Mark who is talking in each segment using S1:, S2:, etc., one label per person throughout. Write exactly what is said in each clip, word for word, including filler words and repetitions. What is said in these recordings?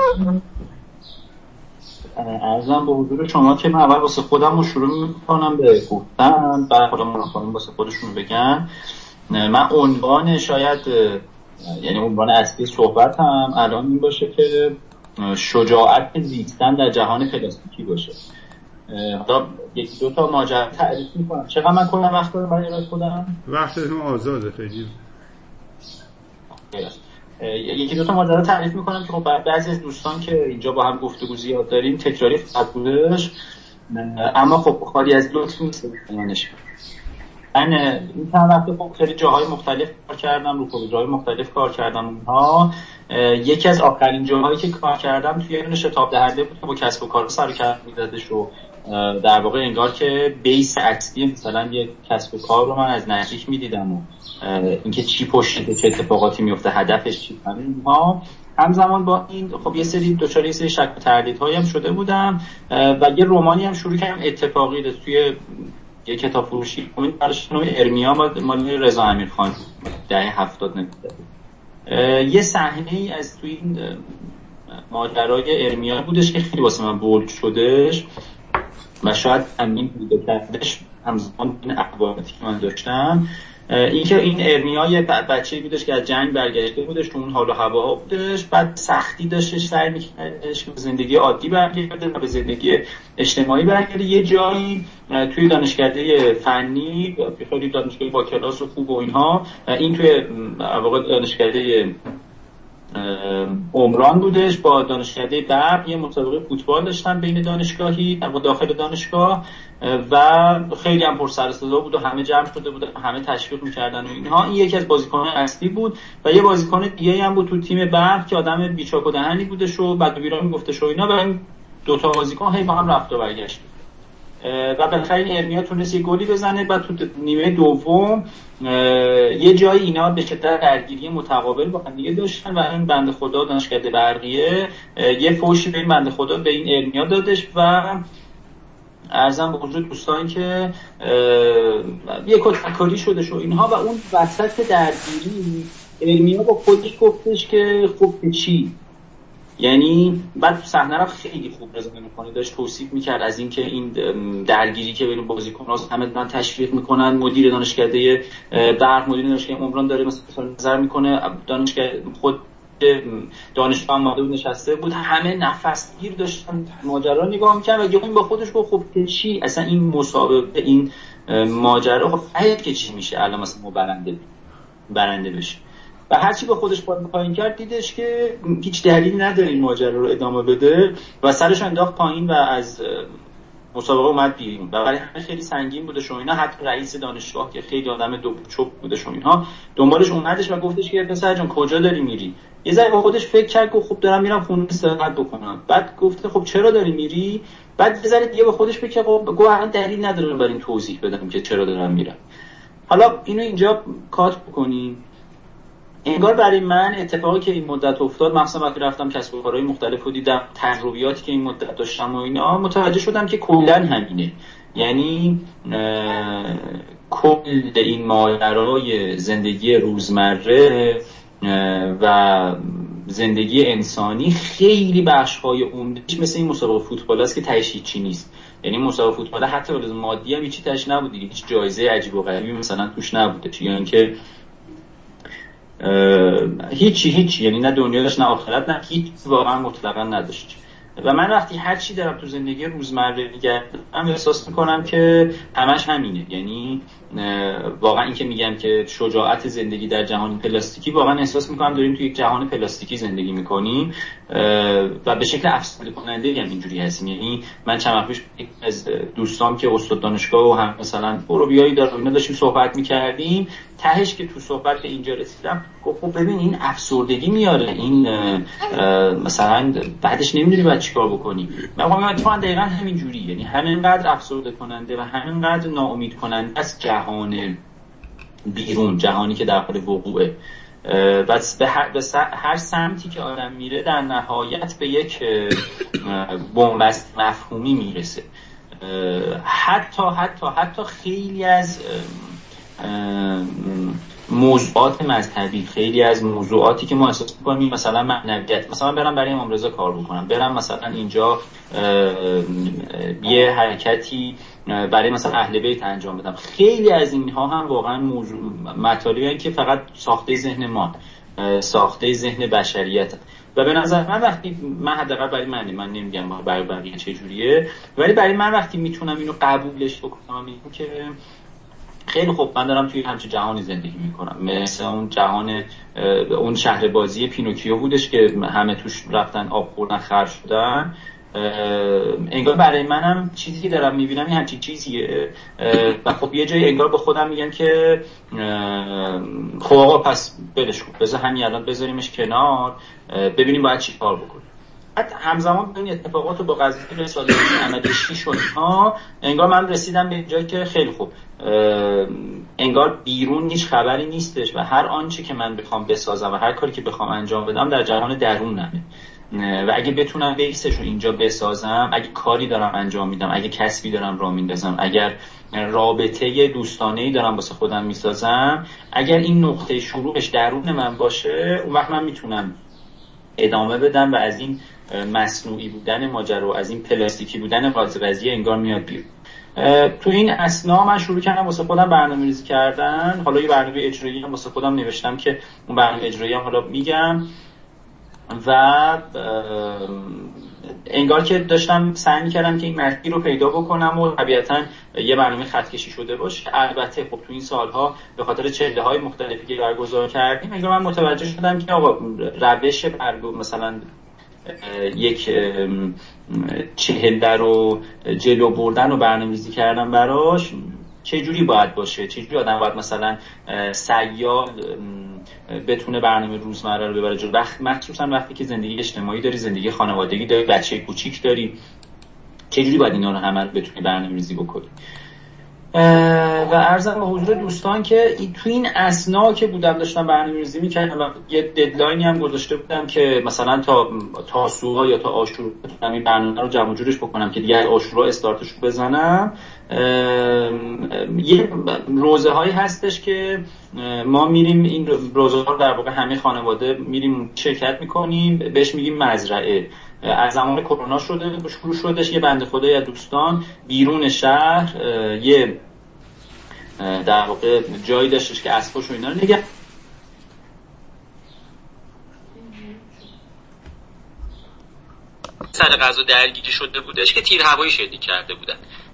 S1: عرضم به حضور شما که من اول واسه خودم رو شروع میکنم به گفتن، بعد خودم رو خانم واسه خودشون بگن. من عنوان شاید یعنی عنوان اصلی صحبت هم الان این باشه که شجاعت زیستن در جهان پلاستیکی باشه. حالا یکی دو تا ماجرا تعریف میکنم. چقدر من کنم وقت دارم برای ارائه خودم؟
S2: وقتتون آزاده خیلی.
S1: یکی دو تا ماجرا تعریف میکنم که خب بعضی از دوستان که اینجا با هم گفتگو زیاد داریم تکراری خواهد بودش، اما خب خالی از لطف نیست بیانش. من این چند وقته خب خیلی جاهای مختلف کار کردم، رو پروژه‌های مختلف کار کردم. اونها یکی از آخرین جاهایی که کار کردم توی یه شتاب دهنده بود که با کسب و کار سر و کار می‌زدش و در واقع انگار که بیس اصلی مثلا یه کسب و کار رو من از نزدیک می‌دیدم و اینکه چی پشت چه اتفاقاتی میفته، هدفش چی، همین‌ها. همزمان با این خب یه سری دوچار یه سری شک و تردیدهایی هم شده بودم و یه رمانی هم شروع کردم اتفاقی ده توی یه کتاب فروشی امید برش نوع ارمیا مال رضا امیرخان دهه هفتاد نمیده. یه صحنه‌ای از توی این ماجرای ارمیا بودش که خیلی واسه من بولد شدش و شاید همین بوده کردش همزمان این احوالاتی که من داشتم. این که این ارمیا یه بچه‌ای بودش که از جنگ برگشته بودش، تو اون حال و هواها بودش، بعد سختی داشتش سعی می‌کردش که به زندگی عادی برگرده و به زندگی اجتماعی برگرده. یه جایی توی دانشکده فنی خیلی دانشگاه با کلاس و خوب و اینها، این توی واقع دانشکده عمران بودش با دانشکده برق یه مسابقه فوتبال داشتن بین دانشگاهی در داخل دانشگاه و خیلی هم پر سر و صدا بود و همه جمع شده بودن، همه تشویق می‌کردن و اینها. این یکی از بازیکنان اصلی بود و یه بازیکن دیگه هم بود تو تیم برق که آدم بیچاک و دهنی بودش و بعد بیرون میگفتش و اینا و این دو تا بازیکن هی با هم رفت و برگشت و بالاخره این ارمیا تونست یه گلی بزنه. بعد تو نیمه دوم یه جایی اینا به شدت درگیری متقابل با هم دیگه داشتن و این بنده خدا دانشکده برقیه یه فوشی به این بنده خدا به این ارمیا دادش و عرضم به حضور دوستان که یه کتککاری شدش و اینها و اون وسط درگیری ارمیا با خودش گفتش که خب چی؟ یعنی بعد صحنه رو خیلی خوب رسانه می‌کنه، داشت توصیف می‌کرد از اینکه این درگیری که بین بازیکن‌ها همه دارن تشویق می‌کنن، مدیر دانشکده برق مدیر دانشکده عمران داره مثلا نظر می‌کنه، دانشگاه خود دانشگاه آماده بود نشسته بود، همه نفس گیر داشتن ماجرا نگاه می‌کردن و یهو با خودش گفت خب چی اصلا این مسابقه این ماجرا خب فقط که چی میشه الان مثلا ما برنده برنده بشه و هرچی به خودش پایین کرد دیدش که هیچ دلیلی نداره این ماجرا رو ادامه بده و سرش انداخت پایین و از مسابقه اومد بیرون و برای همه خیلی سنگین بودش و اینا. حتی رئیس دانشگاه که خیلی آدم دو چوب بودش و اینها دنبالش اومدش و گفتش که پسر جان کجا داری میری؟ یه ذره با خودش فکر کرد گفت خب دارم میرم خونه استراحت بکنم. بعد گفت خب چرا داری میری؟ بعد یه ذره دیگه با خودش فکر کرد گفت الان دلیل نداره برای این توضیح بدم که چرا دارم میرم. حالا اینو اینجا کات بکنیم. انگار برای من اتفاقی که این مدت افتاد، مثلا وقتی رفتم کسب و کارهای مختلف رو دیدم، تجربیاتی که این مدت داشتم و اینا، متوجه شدم که کلاً همینه. یعنی کل این ماجرای زندگی روزمره و زندگی انسانی خیلی بخش‌های عمده‌اش مثل این مسابقه فوتبال است که تهش هیچی نیست. یعنی مسابقه فوتبال حتی ولز مادی هم هیچی تهش نبود دیگه، هیچ جایزه عجیب و غریبی مثلا توش نبوده، یعنی که هیچی هیچی یعنی نه دنیا داشت نه آخرت، نه هیچ واقعا مطلقا نداشت. و من وقتی هر چی دارم تو زندگی روزمره میگم احساس میکنم که همش همینه. یعنی واقعا این که میگم که شجاعت زندگی در جهان پلاستیکی، واقعا احساس میکنم داریم تو یک جهان پلاستیکی زندگی میکنیم و به شکل افسرده کننده هم اینجوری هستیم. یعنی من چند وقت پیش از دوستام که استاد دانشگاه و هم مثلا اوروبیایی داره اینا داشتیم صحبت میکردیم، تهش که تو صحبت به اینجا رسیدم گفت خب ببین این افسردگی میاره، این مثلا بعدش نمیدونی باید چیکار بکنی. من میگم اتفاقا دقیقاً همین جوری، یعنی همینقدر افسرده کننده و همینقدر ناامید کننده از جهان بیرون، جهانی که در حال وقوعه و به هر, به هر سمتی که آدم میره در نهایت به یک بنبست مفهومی میرسه. حتی حتی حتی خیلی از موضوعات مذهبی، خیلی از موضوعاتی که ما احساس می‌کنیم مثلا معنویت، مثلا برم برای امام رضا کار بکنم، برم مثلا اینجا یه حرکتی برای مثلا اهل بیت انجام بدم، خیلی از اینها هم واقعا موضوع مطالبی که فقط ساخته ذهن ما، ساخته ذهن بشریت. و به نظر من وقتی من حداقل برای من من نمیگم برای بقیه چه جوریه، ولی برای من وقتی میتونم اینو قبولش بکنم میگم که خیلی خوب من دارم توی همچین جهانی زندگی میکنم، مثل اون جهان اون شهر بازی پینوکیو بودش که همه توش رفتن آب خوردن خرج شدن. انگار برای منم چیزی که دارم میبینم این همچین چیزیه و خب یه جایی انگار به خودم میگم که خب آقا پس بلش کن، بذار همین الان بذاریمش کنار، ببینیم باید چی کار بکنیم. حتی همزمان این اتفاقات رو با قضیه رساله احمدی شد ها، انگار من رسیدم به جایی که خیلی خوب انگار بیرون هیچ خبری نیستش و هر آنچه که من بخوام بسازم و هر کاری که بخوام انجام بدم در جهان درونمه و اگه بتونم بیسش رو اینجا بسازم، اگه کاری دارم انجام میدم، اگه کسبی دارم راه میندازم، اگر رابطه دوستانه‌ای دارم واسه خودم میسازم، اگر این نقطه شروعش درون من باشه، اون وقت من میتونم ادامه بدم و از این مصنوعی بودن ماجرا، از این پلاستیکی بودن قضیه انگار میاد بیرون. تو این اثنا من شروع کردم واسه خودم برنامه‌ریزی کردن. حالا یه برنامه اجرایی هم واسه خودم نوشتم که اون برنامه اجرایی هم حالا میگم و انگار که داشتم سعی می‌کردم که این مسیر رو پیدا بکنم و طبیعتاً یه برنامه خط کشی شده باشه. البته خب تو این سالها به خاطر چهره‌های مختلفی که برگزار کردیم انگار من متوجه شدم که آقا روش برگزار مثلا یک چهله رو جلو بردن و برنامه‌ریزی کردن براش چه جوری باید باشه، چه جوری آدم باید مثلا سیال بتونه برنامه روزمره رو ببره جلو، وقت مخصوصا وقتی که زندگی اجتماعی داری، زندگی خانوادگی داری، بچه کوچیک داری، چه جوری باید اینا رو همه رو بتونی برنامه‌ریزی بکنی. و عرضم به حضور دوستان که تو این اثنا که بودم داشتم برنامه‌ریزی می‌کردم و یه ددلاینی هم گذاشته بودم که مثلا تا تاسوعا یا تا عاشورا بتونم این برنامه رو جمع جورش بکنم که دیگه عاشورا استارتش رو بزنم. یه روزه‌هایی هستش که ما میریم این روزها رو در واقع همه خانواده میریم شرکت می‌کنیم، بهش میگیم مزرعه. از زمان کرونا شده شروع شدش. یه بنده خدایی از دوستان بیرون شهر یه در واقع جایی داشتش که اسباش و اینا رو نگه سر غذا درگیری شده بودش که تیر هوایی شلیک کرده بودن.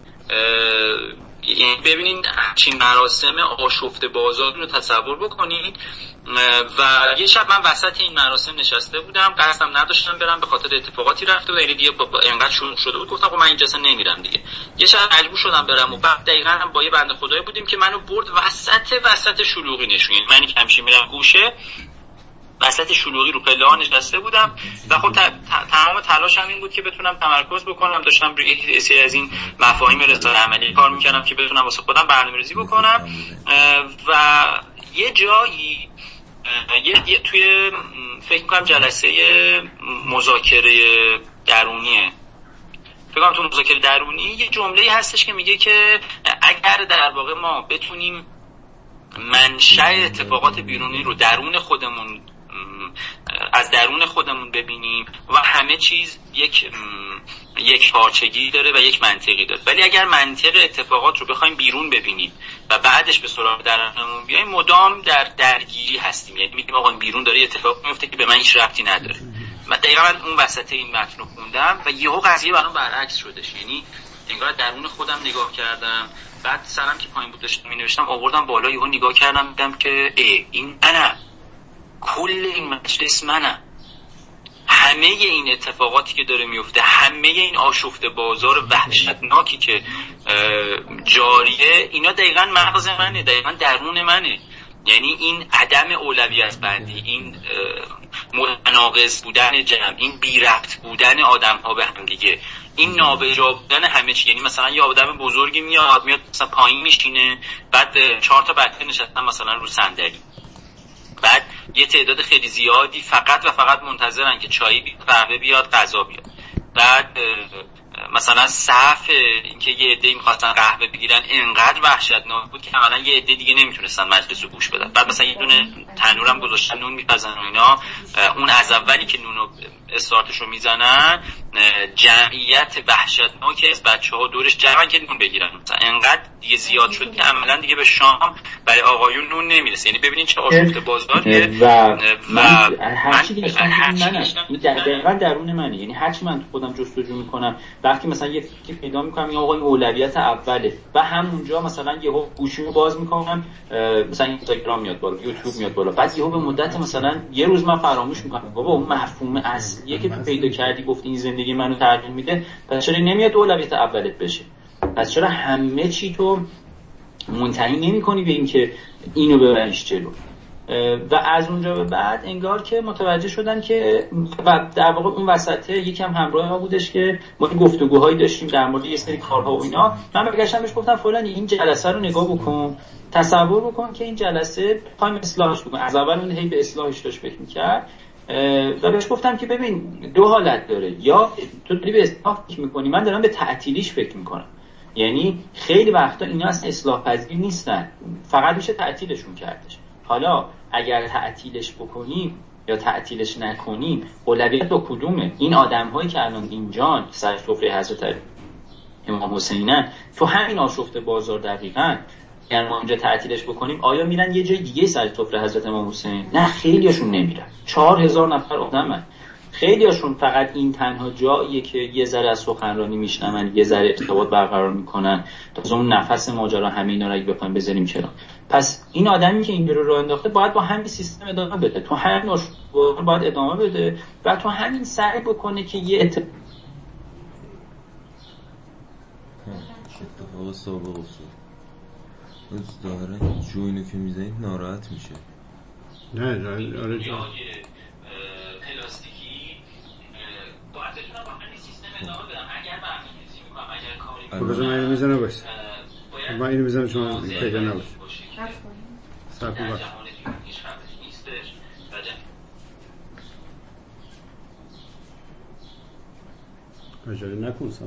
S1: یعنی ببینین همچین مراسم آشفته بازار رو تصور بکنید و یه شب من وسط این مراسم نشسته بودم، قصدم نداشتم برم، به خاطر اتفاقاتی رفته بود، یعنی دیگه انقدر شروع شده بود گفتم خب من اینجا اصلا نمیرم دیگه. یه شب مجبور شدم برم و بعد دقیقاً هم با یه بنده خدایی بودیم که منو برد وسط وسط شلوغی نشون، منی که همیشه میرم گوشه وسط شلوغی رو پله ها نشسته بودم و خب تمام تلاشم این بود که بتونم تمرکز بکنم. داشتم روی یه سری از این مفاهیم رساله عملی کار میکردم که بتونم واسه خودم برنامه‌ریزی بکنم و یه جایی یه, یه توی فکر میکنم جلسه مذاکره درونیه، فکر کنم تو مذاکره درونی یه جمله‌ای هستش که میگه که اگر در واقع ما بتونیم منشأ اتفاقات بیرونی رو درون خودمون از درون خودمون ببینیم و همه چیز یک یک پارچگی داره و یک منطقی داره، ولی اگر منطق اتفاقات رو بخوایم بیرون ببینیم و بعدش به سراغ درونمون بیایم مدام در درگیری هستیم. یعنی میگیم آقا بیرون داره اتفاق میفته که به من هیچ ربطی نداره. من دقیقاً اون وسط این متن رو خوندم و یهو قضیه برام برعکس شدش، یعنی انگار درون خودم نگاه کردم، بعد سرم که پایین بود داشتم می‌نوشتم آوردم بالا، یهو نگاه کردم دیدم که ای این منم، کل این مجلس منم، همه این اتفاقاتی که داره میفته، همه این آشفته بازار وحشتناکی که جاریه، اینا دقیقاً مغز منه، دقیقاً درون منه. یعنی این عدم اولویت بندی، این متناقض بودن جمع، این بی ربط بودن آدم ها به هم دیگه، این نابجا بودن همه چی. یعنی مثلا یه آدم بزرگی میاد میاد مثلا پایین میشینه، بعد چهار تا بچه نشستن مثلا رو صندلی، بعد یه تعداد خیلی زیادی فقط و فقط منتظرن که چای بیاد، قهوه بیاد، غذا بیاد. بعد مثلا صف اینکه یه عده می‌خواستن قهوه بگیرن انقدر وحشتناک بود که عملاً یه عده دیگه نمیتونستن مجلس رو گوش بدن. بعد مثلا یه دونه تنورم گذاشتن نون میپزن و اینا، اون از اولی که نونو استارتش رو میزنن جمعیت وحشتناکی از بچه‌ها دورش جمعن که نون بگیرن. مثلا انقدر دیگه زیاد شد که عملاً دیگه به شام برای آقایون نون نمیرسه. یعنی ببینین چه آشفته بازاریه.
S2: و,
S1: و
S2: هر چی داشتم من دقیقاً درون منه. یعنی هر چی من تو خودم جستجو میکنم وقتی مثلا یه فکری پیدا میکنم این آقا این اولویت اوله و همونجا مثلا یهو گوشیمو باز میکنم، مثلا اینستاگرام میاد بالا، یوتیوب میاد بالا، بعد یهو به مدت مثلا یه روز من فراموش میکنم بابا اون مفهوم اصلیه که تو پیدا کردی گفتی این زندگی منو تغییر میده، پس چرا نمیاد اولویت اولت بشه؟ پس چرا همه چی تو منتهی نمی‌کنی به این که اینو ببریش جلو؟ و از اونجا به بعد انگار که متوجه شدن که و در واقع اون وسطه یکم همراه ما بودش که ما گفتگوهایی داشتیم در مورد یه سری کارها و اینا. من برگشتم بهش گفتم فلانی این جلسه رو نگاه بکن، تصور بکن که این جلسه پایم اصلاحش بکن. از اول اون هی به اصلاحش داشت فکر می‌کرد و بهش گفتم که ببین دو حالت داره، یا تو داری به اصلاح فکر می‌کنی، من دارم به تعطیلیش فکر می‌کنم. یعنی خیلی وقتا اینا اصلا اصلاح پذیر نیستن، فقط میشه تعطیلشون کردش. حالا اگر تعطیلش بکنیم یا تعطیلش نکنیم اولویت با کدومه؟ این آدم‌هایی که الان اینجان سر سفره حضرت امام حسینن تو همین آشفته بازار دقیقاً، اگر ما اینجا تعطیلش بکنیم آیا میرن یه جای دیگه سر سفره حضرت امام حسین؟ نه، خیلیاشون نمیرن. چهار هزار نفر آدمن، خیلیاشون فقط این تنها جاییه که یه ذره از سخنرانی میشنون، یه ذره ارتباط برقرار میکنن. تا اون نفس ماجرا همه اینا رو اگه بخوایم بذاریم چرا؟ پس این آدمی که اینجوری راه انداخته باید با همین سیستم ادامه بده، تو همین آشوب باید ادامه بده و تو همین سعی بکنه که یه اتفاق
S3: سابق اصول از داره جوینو که میزنید ناراحت میشه.
S2: نه آره جان
S1: پلاستیکی باید بتونم با همین سیستم ادامه بدم. اگر برنامه‌ریزی میکنم، اگر کاری میکنم،
S2: بذار من اینو میزنم باشه، من اینو میزنم شما پیدا نباشه. صرف باش اجازه نکن صاحب.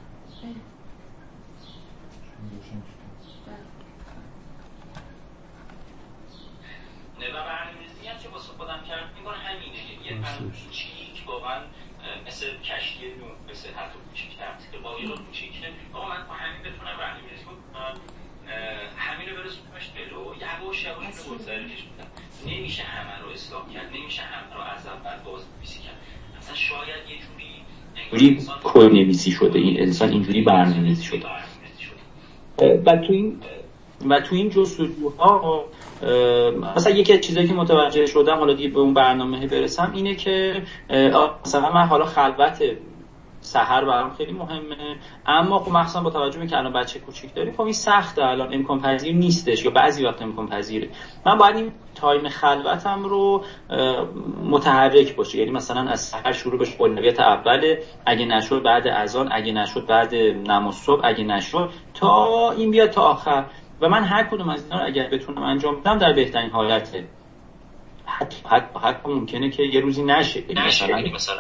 S1: نه و برنامه‌ریزی هم که واسه خودم کردم میگم همینه. یه برنامه کوچیک واقعا مثل کشتی نون، مثل حتی کوچیک کرد که باقیات کوچیکه. آقا من با همین بتونم برنامه‌ریزی کنم، همین رو برسونمش جلو، یواش یواش رو گذرش بدم. نمیشه همه رو اصلاح کرد، نمیشه همه رو از اول بازنویسی کرد. مثلا شاید یه جوری اینجوری کدنویسی شده، این انسان اینجوری برنامه‌ریزی شده. و تو این و تو این جستجوها مثلا یکی از چیزایی که متوجه شدم، حالا دیگه به اون برنامه برسم، اینه که مثلا من حالا خلوت سحر برام خیلی مهمه، اما خب مخصوصا با توجه به که الان بچه کوچیک داریم خب این سخته، الان امکان پذیر نیستش یا بعضی وقت امکان پذیره. من باید این تایم خلوتم رو متحرک باشه، یعنی مثلا از سحر شروع بشه، اولویت اوله، اگه نشد بعد اذان، اگه نشد بعد نماز صبح، اگه نشد تا این بیاد تا آخر. و من هر کدوم از اینا رو اگر بتونم انجام بدم در بهترین حالته. حتی حتی حتی ممکنه که یه روزی نشه، مثلا مثلا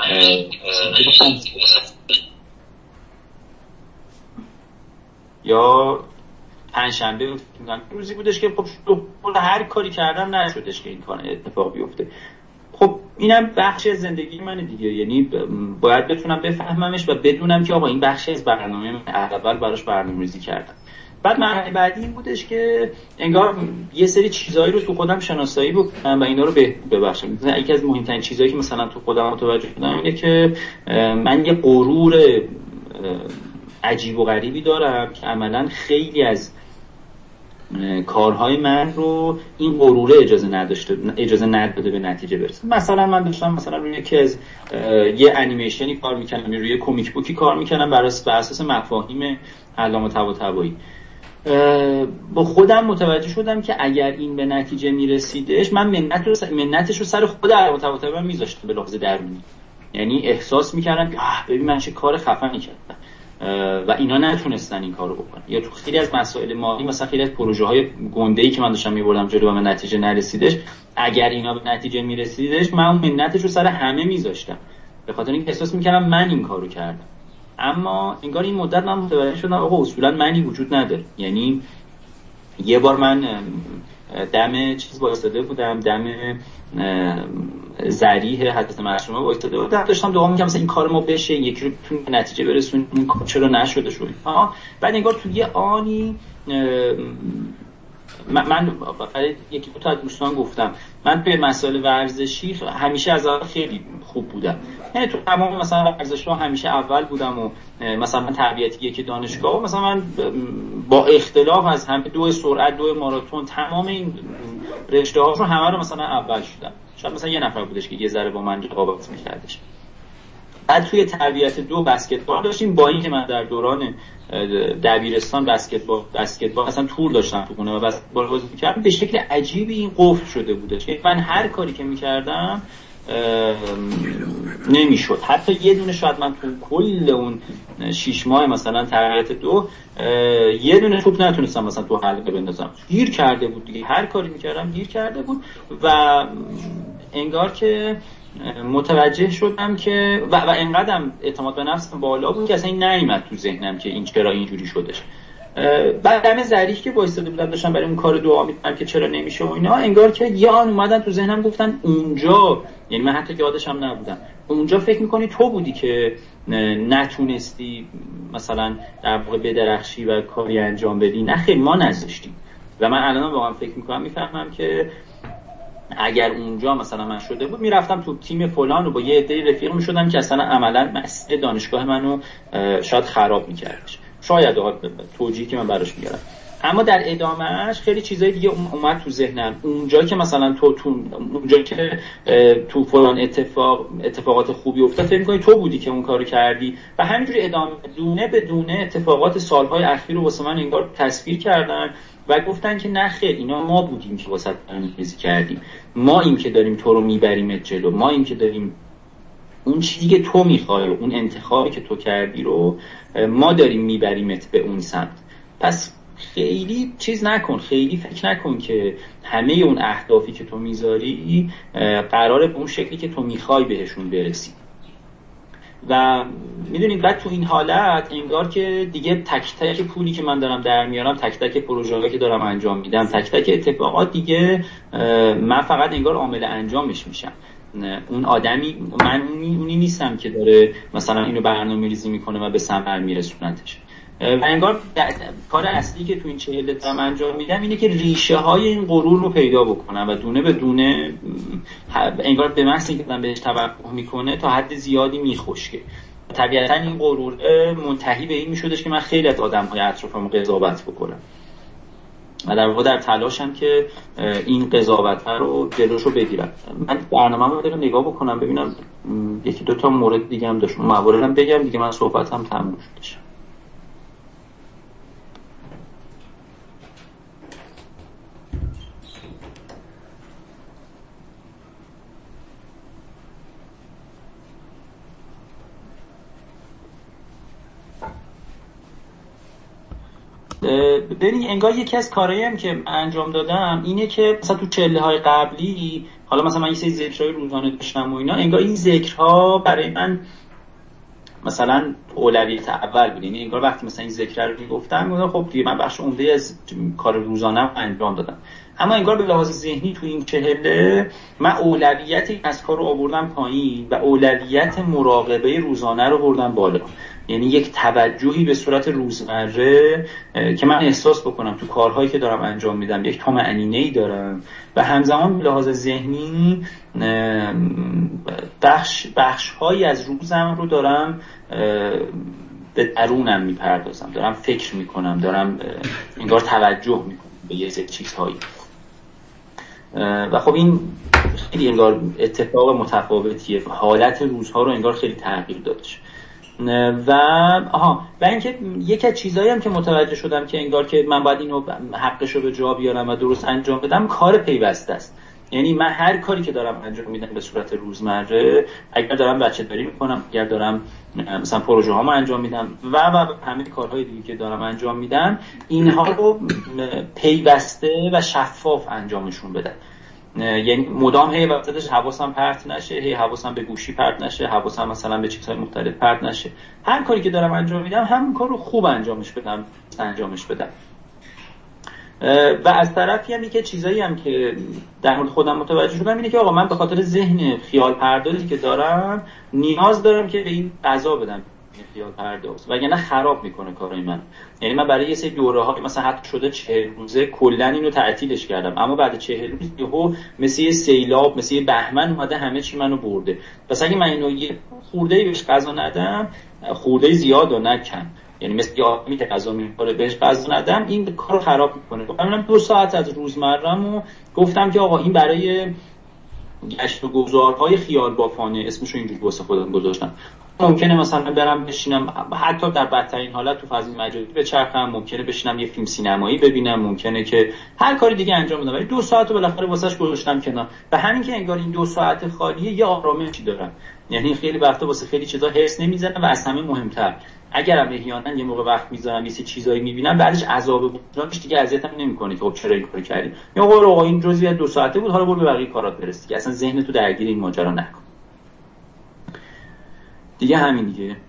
S1: یا پنجشنبه میگم روزی بودش که خب هر کاری کردم نشدش که این کار اتفاق بیفته. خب اینم بخشی از زندگی منه دیگه، یعنی باید بتونم بفهممش و بدونم که آقا این بخشی از برنامه من، اول براش برنامه‌ریزی کردم. بعد مرحله بعدی این بودش که انگار یه سری چیزایی رو تو خودم شناسایی بکنم و اینا رو به ببخشم. مثلا یکی از مهمترین چیزایی که مثلا تو خودم متوجه شدم اینه که من یه غرور عجیب و غریبی دارم که عملاً خیلی از کارهای من رو این غروره اجازه نداشته اجازه نداده به نتیجه برسه. مثلا من داشتم مثلا روی یکی از یه انیمیشنی کار می‌کردم، روی کمیک بوکی کار می‌کردم بر اساس مفاهیم علامه طباطبایی. با خودم متوجه شدم که اگر این به نتیجه میرسیدش من منت رو منتش رو سر خود علامه طباطبایی میذاشتم به لحاظ درونی، یعنی احساس می‌کردم که ببین من چه کار خفنی کردم و اینا نتونستن این کارو بکنن. یا تو خیلی از مسائل مالی، مثلا خیلی از پروژه‌های گنده‌ای که من داشتم می‌بردم جلو و به نتیجه نرسیدش، اگر اینا به نتیجه میرسیدش من اون منتش رو سر همه میذاشتم به خاطر اینکه احساس می‌کردم من این کارو کردم.
S2: اما انگار این مدت من متوجه شدم آقا اصولا معنی وجود نداره. یعنی یه بار من دم چیز وایساده بودم، دم ذریح حضرت معصومه وایساده بودم، داشتم دعا می‌کردم مثلا این کار ما بشه، یکی رو تو نتیجه برسونیم، این کار چرا نشده شد. ها بعد انگار تو یه آنی من, من برای یکی دو تا از دوستان گفتم من توی مسائل ورزشی همیشه از اول خیلی خوب بودم، یعنی تو تمام مثلا ورزش‌ها همیشه اول بودم و مثلا من تربیتی یک دانشگاه و مثلا من با اختلاف از همه دو سرعت، دو ماراتون، تمام این رشته‌ها رو همه رو مثلا اول شدم. شاید مثلا یه نفر بودش که یه ذره با من رقابت می‌کردش. بعد توی تربیت دو بسکتبال داشتیم، با اینکه من در دوران دبیرستان بسکتبال بسکتبال اصلا تور داشتم تو خونه و بسکتبال بازی می‌کردم، به شکل عجیبی این قفل شده بودش. من هر کاری که می‌کردم نمیشد. حتی یه دونه شاید من تو کل اون شش ماه مثلا تربیت دو یه دونه توپ نتونستم مثلا تو حلقه بندازم، گیر کرده بود دیگه، هر کاری می‌کردم گیر کرده بود. و انگار که متوجه شدم که و, و انقدرم اعتماد به نفسم بالا بود که اصلا این نیامد تو ذهنم که این چرا اینجوری شدش. بعد دم ظریف که وایساده بودم داشتم برای اون کار دعا می‌کردم که چرا نمیشه و اینا، انگار که یه آن اومدن تو ذهنم گفتن اونجا، یعنی من حتی یادشم نبودم، اونجا فکر می‌کنی تو بودی که نتونستی مثلا در واقع بدرخشی و کاری انجام بدی. نه خیر، ما نذاشتیم. و من الان واقعا فکر می‌کنم میفهمم که اگر اونجا مثلا من شده بود میرفتم تو تیم فلان و با یه عده رفیق میشدم که اصلا عملا مسئله دانشگاه منو شاید خراب میکردش، شاید توجیهی که من براش میگرم. اما در ادامهش خیلی چیزای دیگه اومد تو ذهنم. اونجا که مثلا تو تو اونجا که تو فلان اتفاق اتفاقات خوبی افتاد، فکر می‌کنی تو بودی که اون کارو کردی. و همینجوری ادامه دونه به دونه اتفاقات سالهای اخیر رو واسه من انگار تصویر کردن و گفتن که نه خیر، اینا ما بودیم که واسه برنامه‌ریزی کردیم، ما این که داریم تو رو میبریم جلو، ما این که داریم اون چیزی که تو میخوای، اون انتخابی که تو کردی رو ما داریم میبریمت به اون سمت. پس خیلی چیز نکن، خیلی فکر نکن که همه اون اهدافی که تو میذاری قراره به اون شکلی که تو میخوای بهشون برسی. و میدونید بعد تو این حالت انگار که دیگه تک تک پولی که من دارم در میارم، تک تک پروژه‌هایی که دارم انجام میدم، تک تک اتفاقات دیگه من فقط انگار عامل انجامش میشم. اون آدمی من اونی نیستم که داره مثلا اینو برنامه‌ریزی میکنه و به ثمر میرسونتش. و انگار کار اصلی که تو این چهل دارم انجام میدم اینه که ریشه های این غرور رو پیدا بکنم و دونه به دونه انگار به محض اینکه من بهش توقع میکنه تا حد زیادی میخشکه. طبیعتا این غرور منتهی به این میشدش که من خیلی از آدم‌های اطرافم قضاوت بکنم و در واقع در تلاشم که این قضاوت رو جلوشو بگیرم. من برنامه‌مو رو نگاه بکنم ببینم یکی دو تا مورد دیگه هم داشت، مواردم بگم دیگه من صحبتم تموم شدش. ببین انگار یکی از کارهایی هم که انجام دادم اینه که مثلا تو چله‌های قبلی، حالا مثلا من یه سری ذکرهای روزانه داشتم و اینا، انگار این ذکرها برای من مثلا اولویت اول بود. یعنی انگار وقتی مثلا این ذکر رو میگفتم میگفتم خب دیگه من بخش عمده از کار روزانه‌ام انجام دادم. اما انگار به لحاظ ذهنی تو این چهله من اولویت از کار رو آوردم پایین و اولویت مراقبه روزانه رو بردم بالا. یعنی یک توجهی به صورت روزمره که من احساس بکنم تو کارهایی که دارم انجام میدم یک طمأنینه‌ای دارم و همزمان به لحاظ ذهنی بخش بخش‌هایی از روزم رو دارم به درونم میپردازم، دارم فکر میکنم، دارم انگار توجه میکنم به یه سری چیزهایی. و خب این خیلی انگار اتفاق متفاوتیه، حالت روزها رو انگار خیلی تغییر دادش. و آها و اینکه یک از چیزایی هم که متوجه شدم که انگار که من باید اینو حقشو به جا بیارم و درست انجام بدم، کار پیوسته است. یعنی من هر کاری که دارم انجام میدم به صورت روزمره، اگر دارم بچه‌داری میکنم، اگر دارم مثلا پروژه هامو انجام میدم و و همه کارهای دیگه که دارم انجام میدم، اینها رو پیوسته و شفاف انجامشون بدم.
S1: یعنی مدام هی وقتش حواسم پرت نشه، هی حواسم به گوشی پرت نشه، حواسم مثلا به چیزهای مختلف پرت نشه. هر کاری که دارم انجام میدم همون کار رو خوب انجامش بدم انجامش بدم. و از طرفی هم که چیزایی هم که در مورد خودم متوجه شدم اینه که آقا من به خاطر ذهن خیال پردازی که دارم نیاز دارم که به این غذا بدم خیال پرداز، وگرنه خراب میکنه کارای من. یعنی من برای یه سری دوره‌ها مثلا حتی شده چهل روزه کلا اینو تعطیلش کردم، اما بعد چهل روز یهو مثل یه سیلاب، مثل یه بهمن اومده همه چی منو برده. پس اگه من اینو یه خورده‌ای بهش غذا ندم، خورده زیاد و نکن، یعنی مثل یه آدمی که غذا می‌خوره بهش غذا ندم، این کارو خراب میکنه. من دو ساعت از روزمره‌مو گفتم که آقا این برای گشت و گذارهای خیال بافانه، اسمشو اینجوری واسه خودم گذاشتم. ممکنه مثلا برم بشینم حتی در بدترین حالت تو فضای مجازی بچرخم، ممکنه بشینم یه فیلم سینمایی ببینم، ممکنه که هر کاری دیگه انجام بدم، ولی دو ساعت رو بالاخره واسش گذاشتم کنار. و همین که انگار این دو ساعت خالیه یه آرامشی دارم. یعنی خیلی وقتا واسه خیلی چیزا حس نمیزنم و از همه مهمتر اگرم احیانا یه موقع وقت میذارم یه چیزایی میبینم بعدش عذاب وجدانش دیگه اذیتم نمیکنه که خب چرا این کارو کردی، یا آقا این جزئی دو ساعته بود حالا برو به بقیه کارات برس دیگه، اصلا ذهنتو درگیر این ماجرا نکن دیگه. همین دیگه.